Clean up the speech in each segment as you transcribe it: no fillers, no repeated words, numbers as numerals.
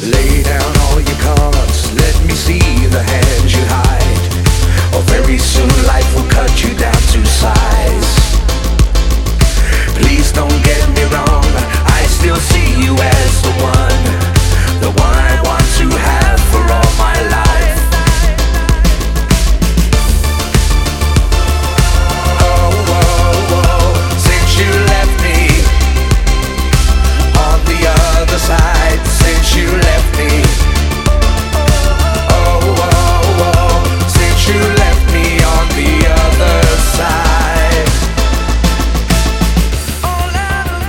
Lay down all your cards, let me see the hands you hide. Or very soon life will cut you down to size. Please don't get me wrong, I still see you as the one I want to have for all my life. Oh, oh, oh, since you left me on the other side, since you left me. Oh, oh, oh, since you left me on the other side. All out of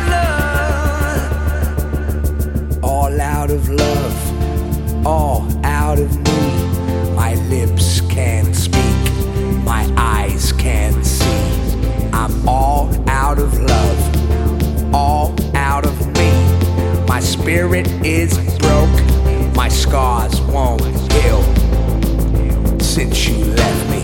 love, all out of love, all out of me. My lips can't speak, my eyes can't see. I'm all out of love, all out of me. My spirit is broke, my scars won't heal since you left me.